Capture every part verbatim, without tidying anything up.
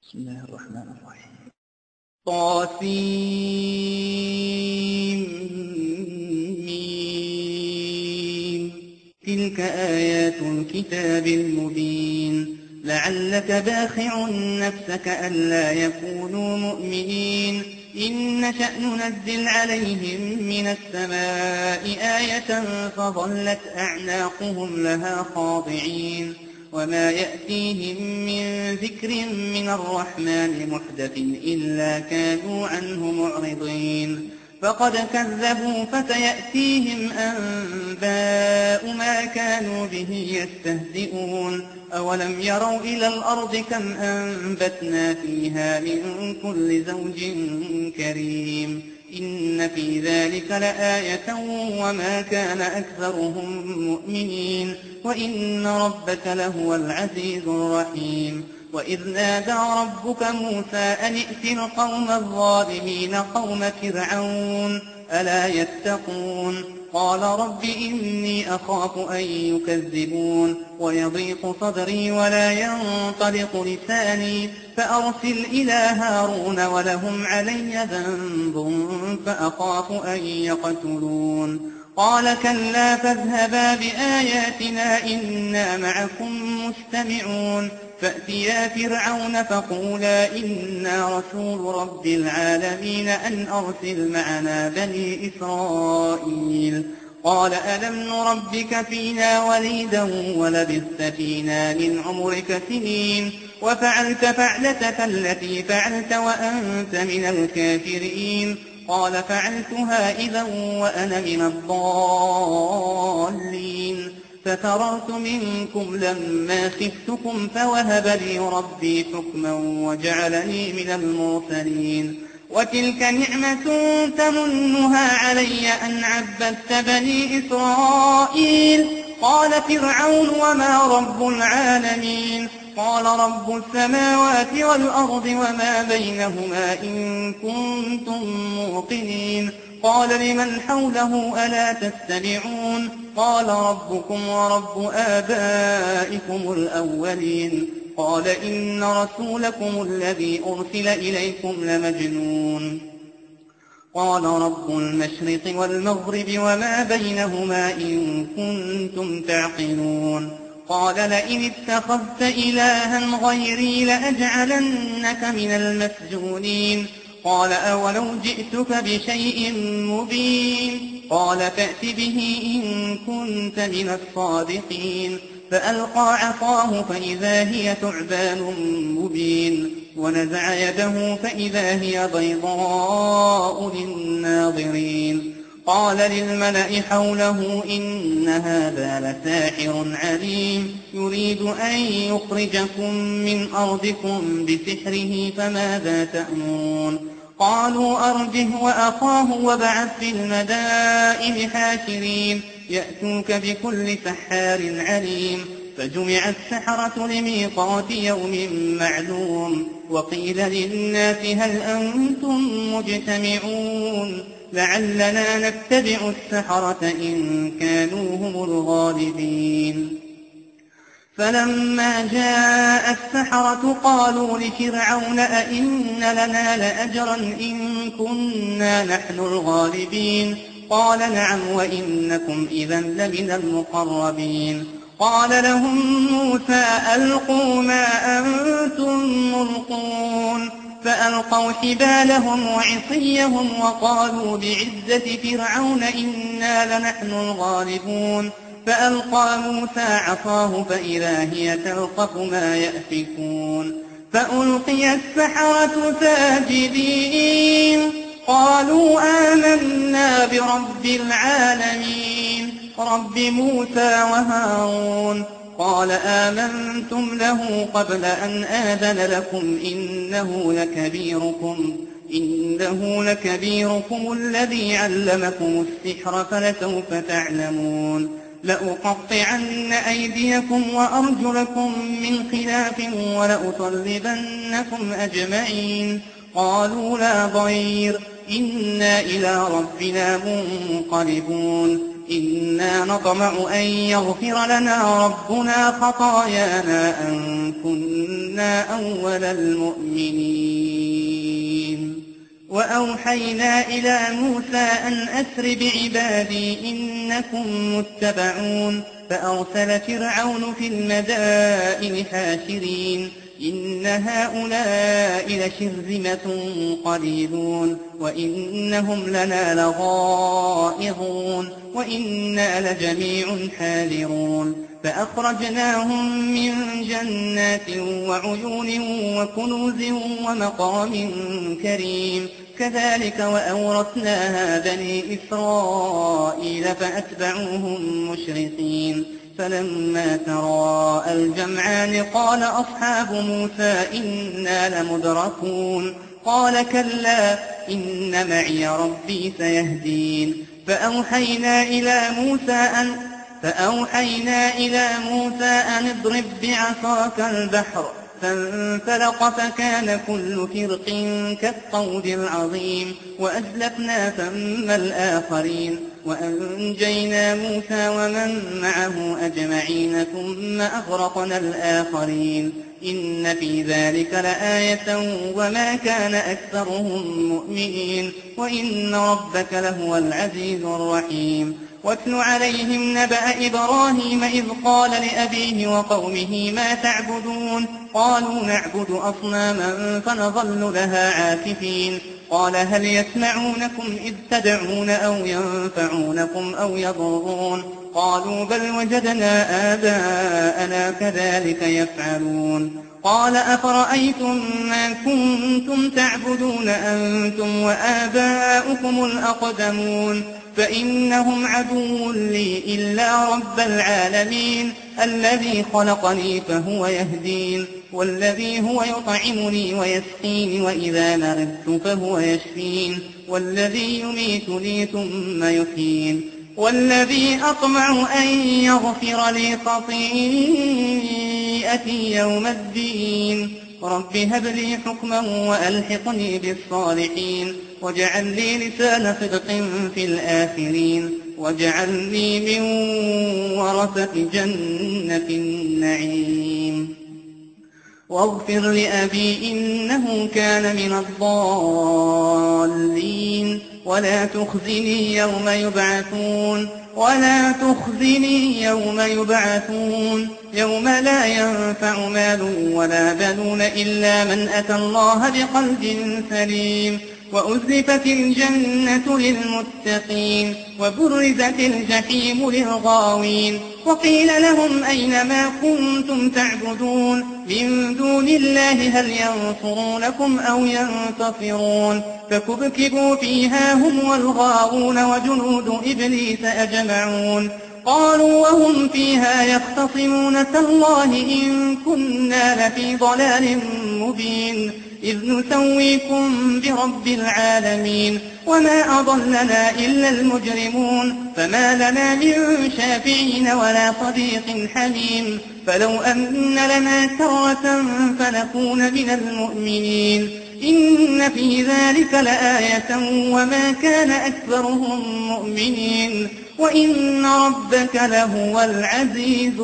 بسم الله الرحمن الرحيم. طاسيم تلك آيات الكتاب المبين لعلك باخع نفسك ألا يكونوا مؤمنين إن نشأ ننزل عليهم من السماء آية فظلت أعناقهم لها خاضعين وما يأتيهم من ذكر من الرحمن محدث إلا كانوا عنه معرضين فقد كذبوا فسيأتيهم أنباء ما كانوا به يستهزئون أولم يروا إلى الأرض كم أنبتنا فيها من كل زوج كريم إن في ذلك لآية وما كان أكثرهم مؤمنين وإن ربك لهو العزيز الرحيم وإذ نادى ربك موسى أن ائت القوم الظالمين قوم فرعون ألا يتقون قال رب إني أخاف أن يكذبون ويضيق صدري ولا ينطلق لساني فأرسل إلى هارون ولهم علي ذنب فأخاف أن يقتلون قال كلا فاذهبا بآياتنا إنا معكم مستمعون فأتيا فرعون فقولا إنا رسول رب العالمين أن أرسل معنا بني إسرائيل قال ألم نربك فينا وليدا ولبثت فينا من عمرك سنين وفعلت فعلتك التي فعلت وأنت من الكافرين قال فعلتها إذا وأنا من الضالين ففررت منكم لما خفتكم فوهب لي ربي حكما وجعلني من المرسلين وتلك نعمة تمنها علي أن عبدت بني إسرائيل قال فرعون وما رب العالمين قال رب السماوات والأرض وما بينهما إن كنتم موقنين قال لمن حوله ألا تستمعون قال ربكم ورب آبائكم الأولين قال إن رسولكم الذي أرسل إليكم لمجنون قال رب المشرق والمغرب وما بينهما إن كنتم تعقلون قال لئن اتخذت إلها غيري لأجعلنك من المسجونين قال أولو جئتك بشيء مبين قال فأت به إن كنت من الصادقين فألقى عصاه فإذا هي ثعبان مبين ونزع يده فإذا هي بيضاء للناظرين قال للملأ حوله إن هذا لساحر عليم يريد أن يخرجكم من أرضكم بسحره فماذا تأمرون قالوا أرجه وأخاه وابعث في المدائن حاشرين يأتوك بكل سحار عليم فجمع السحرة لميقات يوم معلوم وقيل للناس هل أنتم مجتمعون لعلنا نتبع السحرة إن كانوا هم الغالبين فلما جاء السحرة قالوا لفرعون أئن لنا لأجرا إن كنا نحن الغالبين قال نعم وإنكم إذا لمن المقربين قال لهم موسى ألقوا ما أنتم ملقون فألقوا حبالهم وعصيهم وقالوا بعزة فرعون إنا لنحن الغالبون فألقى موسى عصاه فإذا هي تلقف ما يأفكون فألقي السحرة ساجدين قالوا آمنا برب العالمين رب موسى وهارون قال آمنتم له قبل أن آذن لكم إنه لكبيركم إنه لكبيركم الذي علمكم السحر فلسوف تعلمون لأقطعن أيديكم وأرجلكم من خلاف ولأصلبنكم أجمعين قالوا لا ضير إنا إلى ربنا منقلبون إنا نطمع أن يغفر لنا ربنا خطايانا أن كنا أول المؤمنين. وأوحينا إلى موسى أن أسر بعبادي إنكم متبعون فأرسل فرعون في المدائن حاشرين إن هؤلاء لشرذمة قليلون وإنهم لنا لغائظون وإنا لجميع حاذرون فأخرجناهم من جنات وعيون وكنوز ومقام كريم كذلك وأورثناها بني إسرائيل فأتبعوهم مشرقين فلما تراءى الجمعان قال أصحاب موسى إنا لمدركون قال كلا إن معي ربي سيهدين فأوحينا إلى موسى أن فأوحينا إلى موسى أن اضرب بعصاك البحر فانفلق فكان كل فرق كالطود العظيم وأزلفنا ثم الآخرين وأنجينا موسى ومن معه أجمعين ثم أغرقنا الآخرين إن في ذلك لآية وما كان أكثرهم مؤمنين وإن ربك لهو العزيز الرحيم. واتل عليهم نبأ إبراهيم إذ قال لأبيه وقومه ما تعبدون قالوا نعبد أصناما فنظل لها عاكفين قال هل يسمعونكم إذ تدعون أو ينفعونكم أو يضرون قالوا بل وجدنا آباءنا كذلك يفعلون قال أفرأيتم ما كنتم تعبدون أنتم وآباؤكم الأقدمون فإنهم عدو لي إلا رب العالمين الذي خلقني فهو يهدين والذي هو يطعمني ويسقين وإذا مرضت فهو يشفين والذي يميتني ثم يحيين والذي أطمع أن يغفر لي خطيئتي يوم الدين رب هب لي حكما وألحقني بالصالحين واجعل لي لسان صدق في الآخرين واجعلني من ورثة جنة النعيم واغفر لأبي إنه كان من الضالين ولا تخزني يوم يبعثون ولا تخزني يوم يبعثون يوم لا ينفع مال ولا بنون إلا من أتى الله بقلب سليم وأزلفت الجنة للمتقين وبرزت الجحيم للغاوين وقيل لهم أين ما كنتم تعبدون من دون الله هل ينصرونكم أو ينتصرون فكبكبوا فيها هم والغاوون وجنود إبليس أجمعون قالوا وهم فيها يختصمون تالله إن كنا لفي ضلال مبين إذ نسويكم برب العالمين وما أضلنا إلا المجرمون فما لنا من شافعين ولا صديق حميم فلو أن لنا كرة فنكون من المؤمنين إن في ذلك لآية وما كان أكثرهم مؤمنين وإن ربك لهو العزيز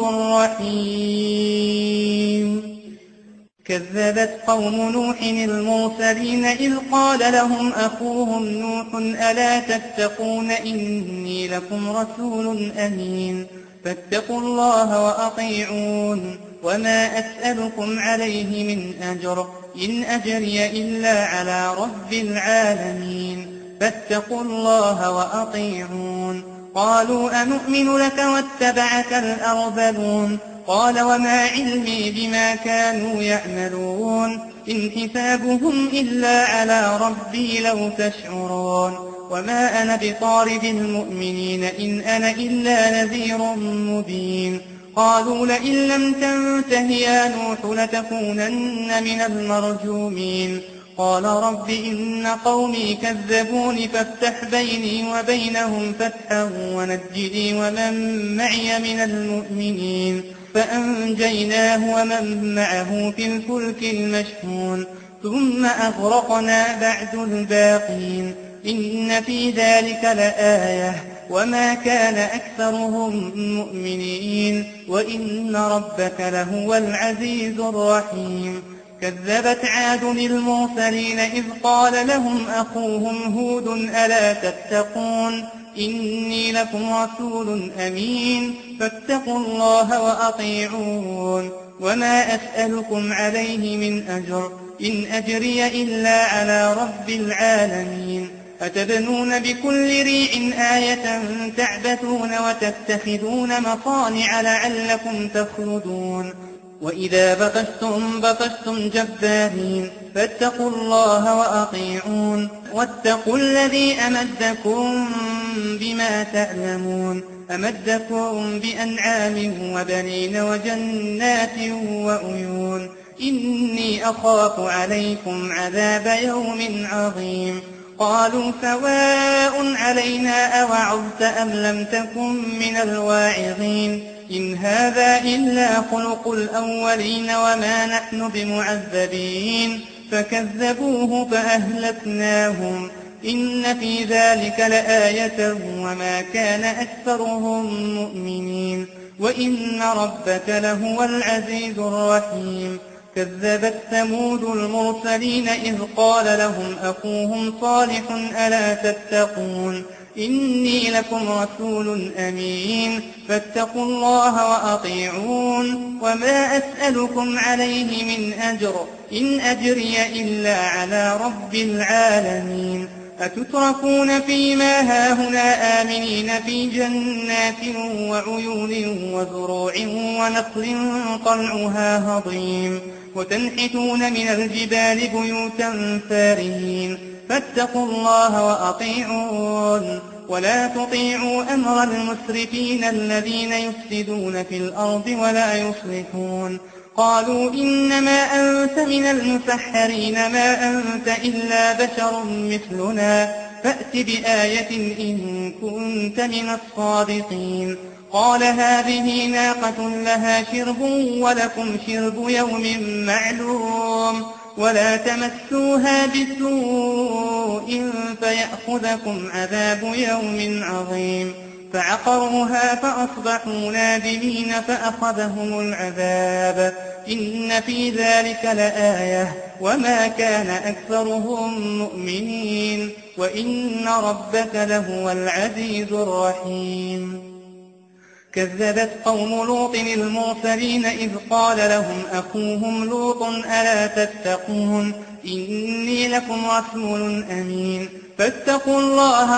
الرحيم. كذبت قوم نوح المرسلين إذ قال لهم أخوهم نوح ألا تتقون إني لكم رسول أمين فاتقوا الله وأطيعون وما أسألكم عليه من أجر إن أجري إلا على رب العالمين فاتقوا الله وأطيعون قالوا أنؤمن لك واتبعك الأرذلون قال وما علمي بما كانوا يعملون إن حسابهم إلا على ربي لو تشعرون وما أنا بطارد المؤمنين إن أنا إلا نذير مبين قالوا لئن لم تنته يا نوح لتكونن من المرجومين قال رب إن قومي كذبوني فافتح بيني وبينهم فتحا ونجني ومن معي من المؤمنين فأنجيناه ومن معه في الفلك المشحون ثم أغرقنا بعد الباقين إن في ذلك لآية وما كان أكثرهم مؤمنين وإن ربك لهو العزيز الرحيم. كذبت عاد المرسلين إذ قال لهم أخوهم هود ألا تتقون إني لكم رسول أمين فاتقوا الله وأطيعون وما أسألكم عليه من أجر إن أجري إلا على رب العالمين. أتبنون بكل ريع آية تعبثون وتتخذون مصانع لعلكم تخلدون وإذا بطشتم بطشتم جبارين فاتقوا الله وأطيعون واتقوا الذي أمدكم بما تعلمون أمدكم بأنعام وبنين وجنات وعيون إني أخاف عليكم عذاب يوم عظيم. قالوا سواء علينا أوعظت أم لم تكن من الواعظين إن هذا إلا خلق الأولين وما نحن بمعذبين فكذبوه فأهلكناهم إن في ذلك لآية وما كان أكثرهم مؤمنين وإن ربك لهو العزيز الرحيم. كذبت ثمود المرسلين إذ قال لهم أخوهم صالح ألا تتقون إني لكم رسول أمين فاتقوا الله وأطيعون وما أسألكم عليه من أجر إن أجري إلا على رب العالمين. أتتركون فيما هاهنا آمنين في جنات وعيون وزروع ونخل طلعها هضيم وتنحتون من الجبال بيوتا فارهين فاتقوا الله وأطيعون ولا تطيعوا أمر المسرفين الذين يفسدون في الأرض ولا يصلحون. قالوا إنما أنت من المسحرين ما أنت إلا بشر مثلنا فأت بآية إن كنت من الصادقين. قال هذه ناقة لها شرب ولكم شرب يوم معلوم ولا تمسوها بسوء فيأخذكم عذاب يوم عظيم. فعقروها فأصبحوا نادمين فأخذهم العذاب إن في ذلك لآية وما كان أكثرهم مؤمنين وإن ربك لهو العزيز الرحيم. كذبت قوم لوط المرسلين إذ قال لهم أخوهم لوط ألا تتقون إني لكم رسول أمين فاتقوا الله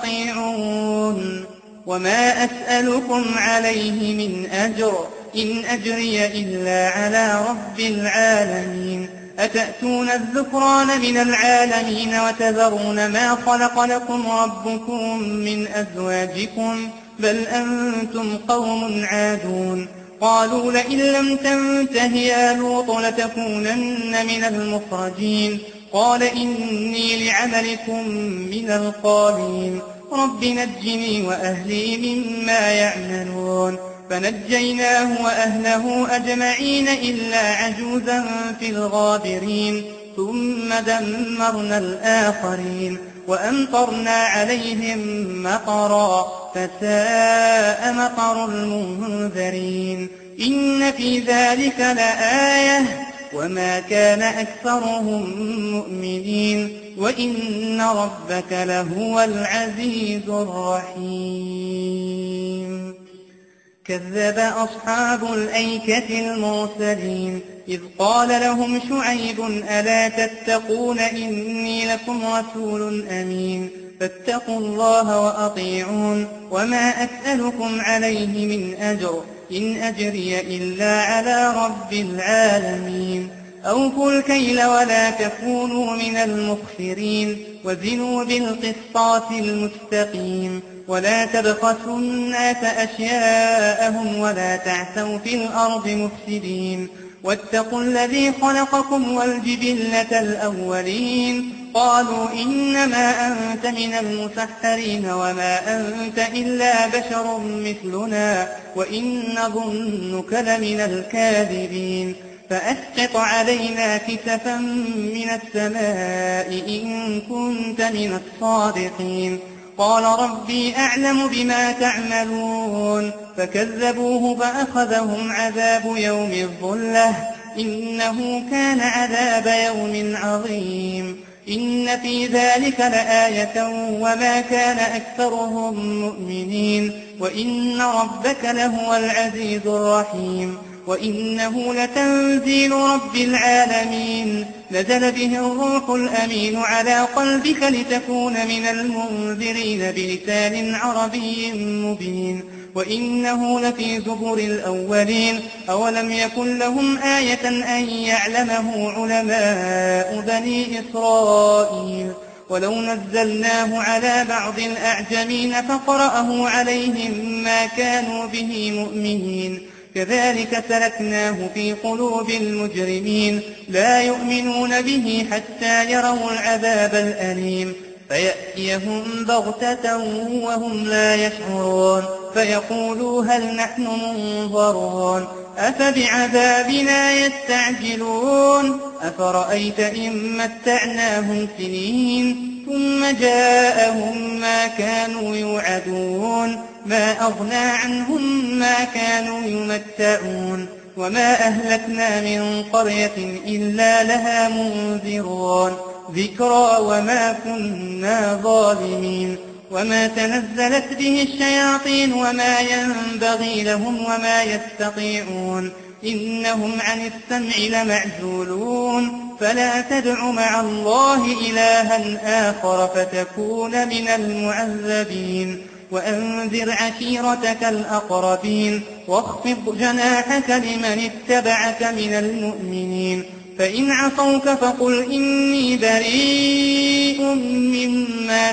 وأطيعون وما أسألكم عليه من أجر إن أجري إلا على رب العالمين. أتأتون الذكران من العالمين وتذرون ما خلق لكم ربكم من أزواجكم بل أنتم قوم عادون. قالوا لئن لم تنته يا لوط لتكونن من المخرجين. قال إني لعملكم من القالين رب نجني وأهلي مما يعملون. فنجيناه وأهله أجمعين إلا عجوزا في الغابرين ثم دمرنا الآخرين وأمطرنا عليهم مطرا فساء مطر المنذرين. إن في ذلك لآية وما كان أكثرهم مؤمنين وإن ربك لهو العزيز الرحيم. كذب أصحاب الأيكة المرسلين إذ قال لهم شعيب ألا تتقون إني لكم رسول أمين فاتقوا الله وأطيعون وما أسألكم عليه من أجر إن أجري إلا على رب العالمين. أوفوا الكيل ولا تكونوا من المخسرين وزنوا بالقسطاس المستقيم ولا تبخسوا الناس أشياءهم ولا تعثوا في الأرض مفسدين واتقوا الذي خلقكم والجبلة الأولين. قالوا إنما أنت من المسحرين وما أنت إلا بشر مثلنا وإن ظنك لمن الكاذبين. فأسقط علينا كسفا من السماء إن كنت من الصادقين. قال ربي أعلم بما تعملون فكذبوه فأخذهم عذاب يوم الظلة إنه كان عذاب يوم عظيم إن في ذلك لآية وما كان أكثرهم مؤمنين وإن ربك لهو العزيز الرحيم وإنه لتنزيل رب العالمين نزل به الروح الأمين على قلبك لتكون من المنذرين بلسان عربي مبين وإنه لفي زبر الأولين أولم يكن لهم آية أن يعلمه علماء بني إسرائيل ولو نزلناه على بعض الأعجمين فقرأه عليهم ما كانوا به مؤمنين كذلك سلكناه في قلوب المجرمين لا يؤمنون به حتى يروا العذاب الأليم فيأتيهم بغتة وهم لا يشعرون فيقولوا هل نحن منظرون أفبعذابنا يستعجلون أفرأيت إن متعناهم سنين ثم جاءهم ما كانوا يوعدون ما أغنى عنهم ما كانوا يمتعون وما أهلكنا من قرية إلا لها منذرون ذكرى وما كنا ظالمين وما تنزلت به الشياطين وما ينبغي لهم وما يستطيعون إنهم عن السمع لمعزولون فلا تدع مع الله إلها آخر فتكون من المعذبين وأنذر عشيرتك الأقربين واخفض جناحك لمن اتبعك من المؤمنين فإن عصوك فقل إني بريء مما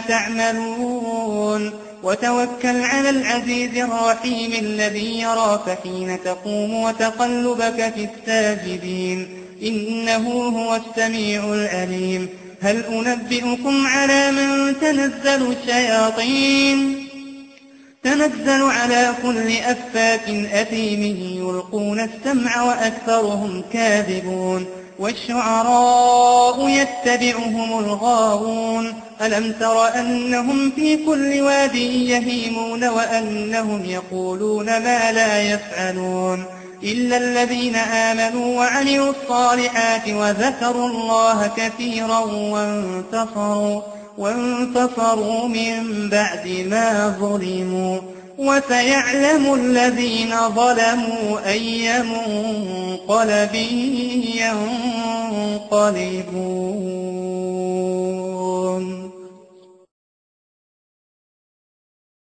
تعملون وتوكل على العزيز الرحيم الذي يراك حين تقوم وتقلبك في الساجدين إنه هو السميع العليم هل أنبئكم على من تنزل الشياطين تنزل على كل أفاك أثيم يلقون السمع وأكثرهم كاذبون والشعراء يتبعهم الغاوون ألم تر أنهم في كل واد يهيمون وأنهم يقولون ما لا يفعلون إلا الذين آمنوا وعملوا الصالحات وذكروا الله كثيرا وانتصروا, وانتصروا من بعد ما ظلموا وسيعلم الذين ظلموا أي منقلب ينقلبون.